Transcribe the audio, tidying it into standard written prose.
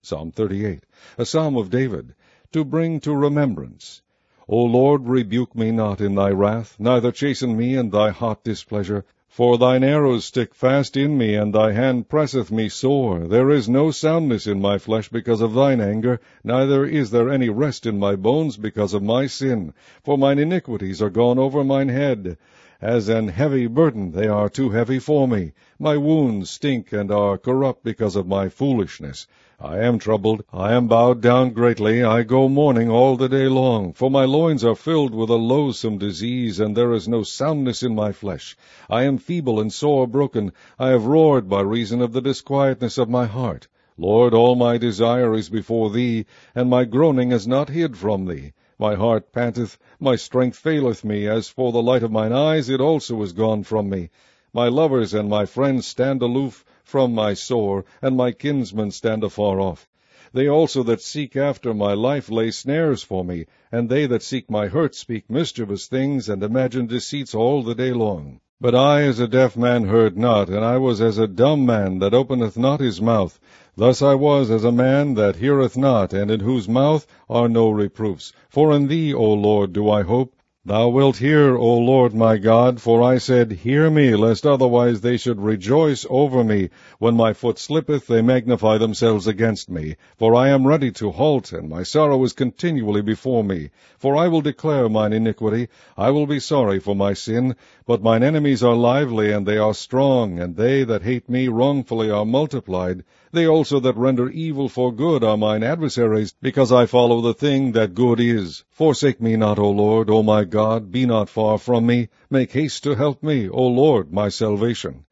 Psalm 38, a psalm of David, to bring to remembrance. O Lord, rebuke me not in thy wrath, neither chasten me in thy hot displeasure. For thine arrows stick fast in me, and thy hand presseth me sore. There is no soundness in my flesh because of thine anger, neither is there any rest in my bones because of my sin. For mine iniquities are gone over mine head. As an heavy burden they are too heavy for me. My wounds stink and are corrupt because of my foolishness. I am troubled, I am bowed down greatly, I go mourning all the day long. For my loins are filled with a loathsome disease, and there is no soundness in my flesh. I am feeble and sore broken. I have roared by reason of the disquietness of my heart. Lord, all my desire is before thee, and my groaning is not hid from thee. My heart panteth, my strength faileth me. As for the light of mine eyes, it also is gone from me. My lovers and my friends stand aloof from my sore, and my kinsmen stand afar off. They also that seek after my life lay snares for me, and they that seek my hurt speak mischievous things, and imagine deceits all the day long. But I as a deaf man heard not, and I was as a dumb man that openeth not his mouth. Thus I was as a man that heareth not, and in whose mouth are no reproofs. For in thee, O Lord, do I hope. Thou wilt hear, O Lord my God, for I said, Hear me, lest otherwise they should rejoice over me. When my foot slippeth, they magnify themselves against me. For I am ready to halt, and my sorrow is continually before me. For I will declare mine iniquity, I will be sorry for my sin. But mine enemies are lively, and they are strong, and they that hate me wrongfully are multiplied. They also that render evil for good are mine adversaries, because I follow the thing that good is. Forsake me not, O Lord, O my God, be not far from me. Make haste to help me, O Lord, my salvation.